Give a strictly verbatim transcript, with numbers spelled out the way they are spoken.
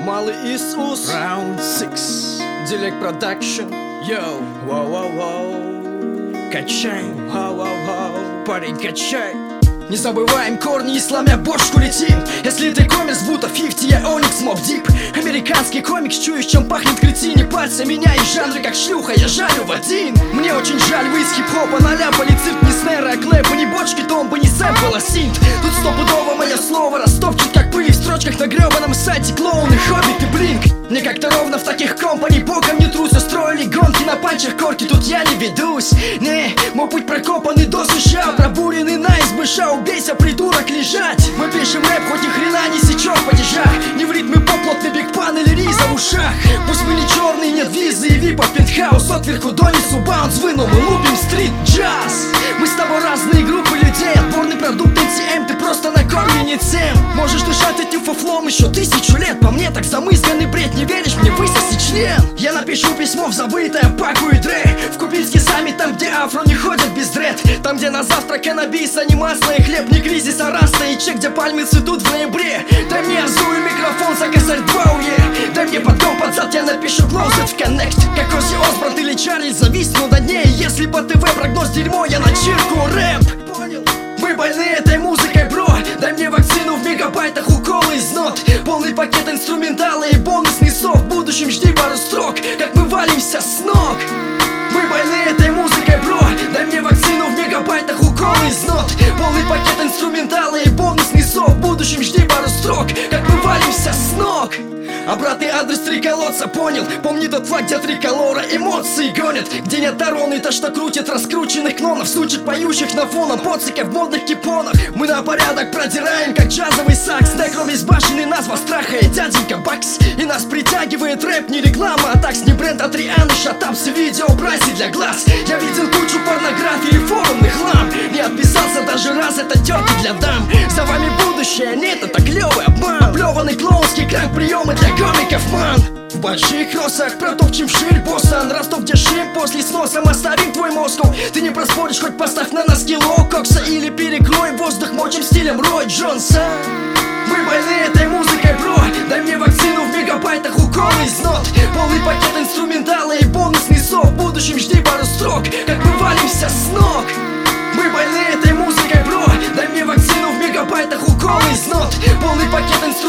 Малый Иисус, Round six, Дилек Продакшн, йоу, вау-вау-вау. Качай, вау-вау-вау, парень, качай. Не забываем корни и сломя бошку летим. Если ты комикс, будто фифти, я Оникс, Моб Дип. Американский комикс, чуешь, чем пахнет кретине. Пальцы меняешь жанры, как шлюха, я жарю в один. Мне очень жаль, вы из хип-хопа наляпали цирк. Не снэра, а клэпа, не бочки, томбы, не сэмпл, а синт. Тут стопудово мое слово растопчет, как пыль в строчках на гребаном сайте. Клоуны, хоббит и блинк. Мне как-то ровно в таких компаний боком не трус. Устроили гонки на панчах корки, тут я не ведусь. Не, мой путь прокопанный до США, пробуренный на избыша. Убейся, придурок, лежать. Мы пишем рэп, хоть ни хрена не сечет в падежах. Не в ритме поп, плотный бигпан или риза в ушах. Пусть мы не черные, нет визы и випа, пентхаус от верху донизу, баунс выну, мы лупим стрит джаз. Мы с тобой разные группы людей, отборный продукт эн ти эм, ты просто накормлен не тем. Можешь дышать этим фуфлом еще тысячу лет, по мне так замысленный бред, не веришь мне, высоси член. Я напишу письмо в забытое Паку и Дре, в Кубинске сами, там где афро не ходят без дред. Там где на завтрак каннабис, а не масло и хлеб, не кризис, а раста и чек, где пальмы цветут в ноябре. Дай мне азу и микрофон за косарь два, уе. Дай мне подгон под зад, я напишу клоузет в коннект. Как Ози Осборн или Чарли, зависну над ней. Если по ТВ прогноз дерьмо, я начирку рэп. Понял? Мы больны этой музыкой, бро. Дай мне вакцину в мегабайтах, уколы из нот. Полный пакет инструментала и бонусный сок. В будущем жди пару строк, как мы валимся с ног. Мы больны этой музыкой, бро. Дай мне вакцину в мегабайтах, уколы из нот. Полный пакет инструментала и бонусный сок. В будущем жди пару строк, как мы валимся с ног. Обратный адрес три колодца, понял? Помни тот флаг, где триколора эмоции гонят. Где нет тороны, то что крутит раскрученных клонов. Сучек, поющих на фоном поцика в модных кипонах. Мы на порядок продираем, как джазовый сакс. Некро безбашенный, назва страха и дяденька Бакс. И нас притягивает рэп, не реклама, а такс, не бренд, а Трианы, шатапсы, видео, прайсы для глаз. Я видел кучу порнографии и форумных хлам. Не отписался даже раз, это терки для дам. За вами будущее, нет, это клевый обман. Оплеванный клоунский кранк, приемы для комиков, ман. В больших росах протопчем вширь, боссан. Ростов, где шим после сноса, мы оставим твой Москов. Ты не проспоришь, хоть поставь на нас кило кокса. Или перекрой воздух мочим стилем Рой Джонса. Мы больны этой музыкой, бро. Дай мне вакцину в мегабайтах, уколы из нот. Полный пакет инструментала и бонусный сок. В будущем жди пару строк, как мы валимся с ног. Мы больны этой музыкой, бро. Дай мне вакцину в мегабайтах, уколы из нот. Полный пакет инструментала